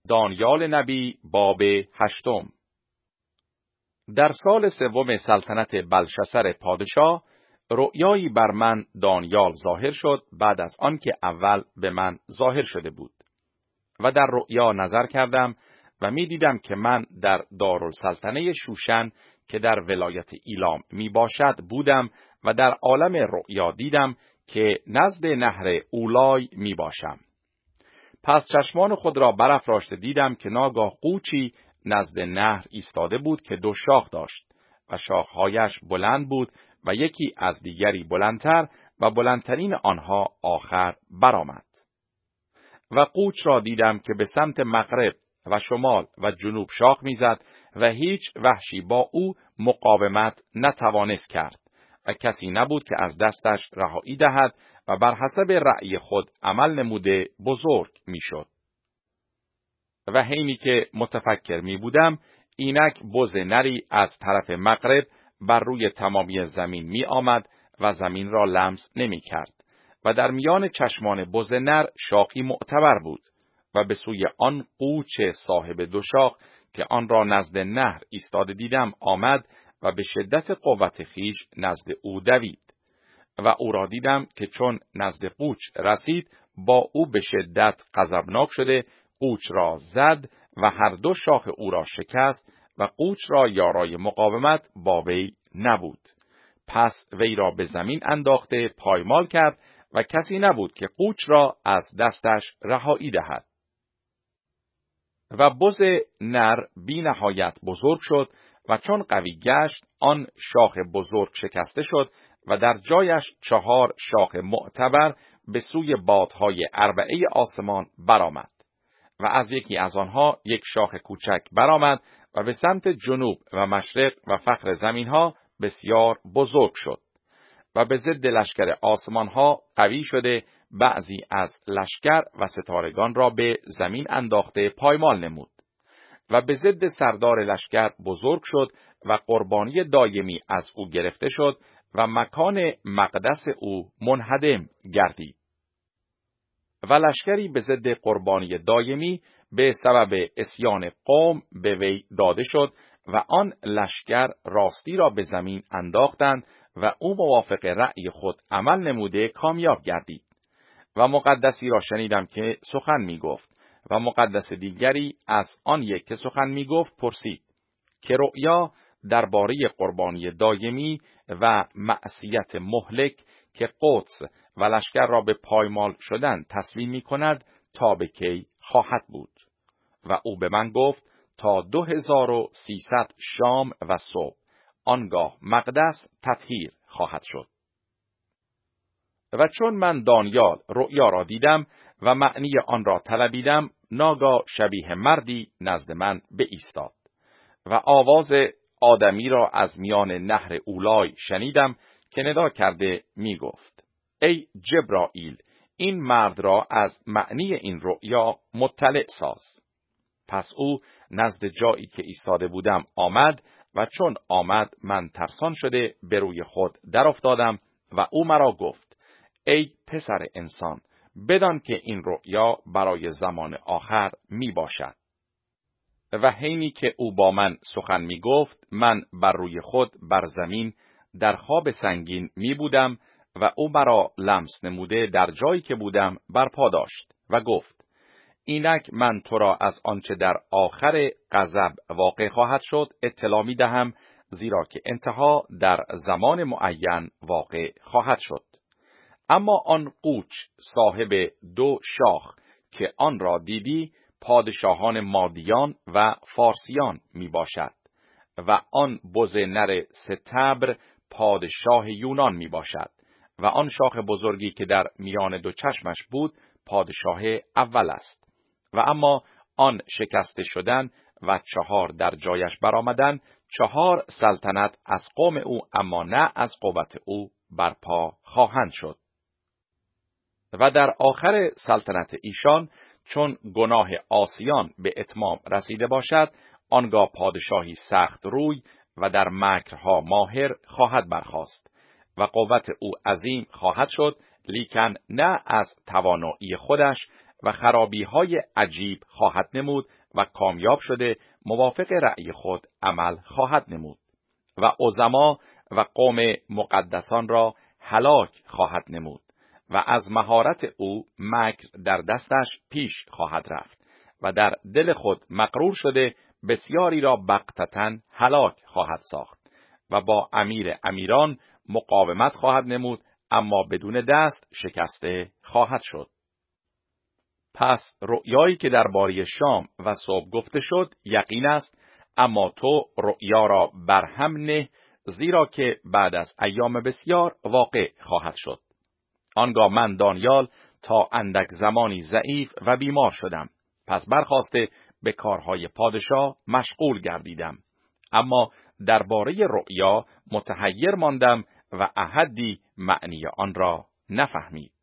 دانیال نبی باب 8. در سال 3 سلطنت بلشسر پادشاه رؤیایی بر من دانیال ظاهر شد بعد از آنکه اول به من ظاهر شده بود. و در رؤیا نظر کردم و می دیدم که من در دارالسلطنه شوشن که در ولایت ایلام می باشد بودم و در عالم رؤیا دیدم که نزد نهر اولای می باشم. پس چشمان خود را برافراشته دیدم که ناگاه قوچی نزد نهر ایستاده بود که 2 شاخ داشت و شاخهایش بلند بود و یکی از دیگری بلندتر و بلندترین آنها آخر برآمد. و قوچ را دیدم که به سمت مغرب و شمال و جنوب شاخ میزد و هیچ وحشی با او مقاومت نتوانست کرد و کسی نبود که از دستش رهایی دهد و بر حسب رأی خود عمل نموده بزرگ میشد. و حینی که متفکر می بودم اینک بز نری از طرف مغرب بر روی تمامی زمین می آمد و زمین را لمس نمی کرد و در میان چشمان بز نر شاخی معتبر بود و به سوی آن قوچ صاحب 2 شاخ که آن را نزد نهر ایستاده دیدم آمد و به شدت قوت خیش نزد او دوید و او را دیدم که چون نزد قوچ رسید با او به شدت غضبناک شده قوچ را زد و هر 2 شاخ او را شکست و قوچ را یارای مقاومت با وی نبود. پس وی را به زمین انداخته پایمال کرد و کسی نبود که قوچ را از دستش رهایی دهد. و بز نر بی نهایت بزرگ شد و چون قوی گشت آن شاخ بزرگ شکسته شد و در جایش 4 شاخ معتبر به سوی بادهای 4 آسمان برآمد و از یکی از آنها 1 شاخ کوچک برآمد و به سمت جنوب و مشرق و فخر زمینها بسیار بزرگ شد و به ضد لشکر آسمانها قوی شده بعضی از لشکر و ستارگان را به زمین انداخته پایمال نمود و به ضد سردار لشکر بزرگ شد و قربانی دایمی از او گرفته شد و مکان مقدس او منهدم گردید. و لشکری به ضد قربانی دایمی به سبب عصیان قوم به وی داده شد و آن لشکر راستی را به زمین انداختند و او موافق رأی خود عمل نموده کامیاب گردید. و مقدسی را شنیدم که سخن می گفت و مقدس دیگری از آن یک که سخن می گفت پرسید که رؤیا درباره قربانی دایمی و معصیت مهلک که قدس و لشکر را به پایمال شدن تسلیم می کند تا به کی خواهد بود. و او به من گفت تا 2300 شام و صبح آنگاه مقدس تطهیر خواهد شد. و چون من دانیال رؤیا را دیدم و معنی آن را طلبیدم ناگاه شبیه مردی نزد من بایستاد و آواز آدمی را از میان نهر اولای شنیدم که ندا کرده می گفت ای جبرائیل این مرد را از معنی این رؤیا مطلع ساز. پس او نزد جایی که ایستاده بودم آمد و چون آمد من ترسان شده به روی خود در افتادم و او مرا گفت ای پسر انسان بدان که این رؤیا برای زمان آخر می باشد. و حینی که او با من سخن می گفت من بر روی خود بر زمین در خواب سنگین می بودم و او مرا لمس نموده در جایی که بودم برپا داشت و گفت اینک من تو را از آنچه در آخر غضب واقع خواهد شد اطلاع می دهم زیرا که انتها در زمان معین واقع خواهد شد. اما آن قوچ صاحب 2 شاخ که آن را دیدی پادشاهان مادیان و فارسیان می باشد و آن بز نر ستبر پادشاه یونان می باشد و آن شاخ بزرگی که در میان 2 چشمش بود پادشاه اول است و اما آن شکسته شدن و 4 در جایش برآمدن 4 سلطنت از قوم او اما نه از قوت او برپا خواهند شد. و در آخر سلطنت ایشان چون گناه عاصیان به اتمام رسیده باشد آنگاه پادشاهی سخت روی و در مکرها ماهر خواهد برخاست و قوت او عظیم خواهد شد لیکن نه از توانایی خودش و خرابی‌های عجیب خواهد نمود و کامیاب شده موافق رأی خود عمل خواهد نمود و عظما و قوم مقدسان را هلاک خواهد نمود و از مهارت او مکر در دستش پیش خواهد رفت و در دل خود مغرور شده بسیاری را بغتةً هلاک خواهد ساخت و با امیر امیران مقاومت خواهد نمود، اما بدون دست شکسته خواهد شد. پس رؤیایی که درباره شام و صبح گفته شد یقین است، اما تو رؤیا را برهم نه، زیرا که بعد از ایام بسیار واقع خواهد شد. آنگاه من دانیال تا اندک زمانی ضعیف و بیمار شدم، پس برخاسته به کارهای پادشاه مشغول گردیدم، اما درباره رؤیا متحیر ماندم و احدی معنی آن را نفهمید.